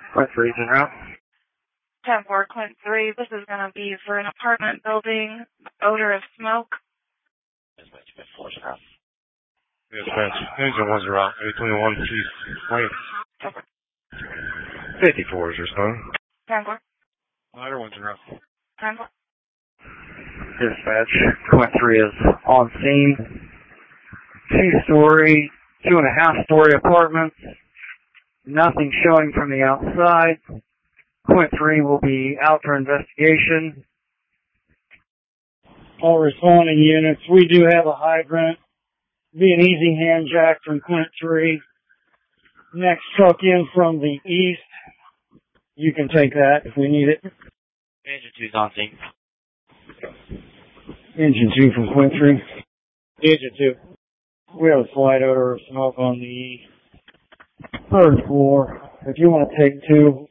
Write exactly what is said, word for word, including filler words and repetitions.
Quint three is en route. ten four, Quint three, this is going to be for an apartment building, odor of smoke. Dispatch, Quint four is en route. Dispatch, engine one's en route, between one piece, wait. Okay. fifty-four is responding. ten four. Ladder one's en route. ten four. Dispatch, Quint three is on scene. Two-story, two and a half story apartments. Nothing showing from the outside. Quint three will be out for investigation. All responding units, we do have a hydrant. Be an easy hand jack from Quint three. Next truck in from the east. You can take that if we need it. Engine two is on scene. Engine two from Quint three. Engine two. We have a slight odor of smoke on the third floor. If you want to take two,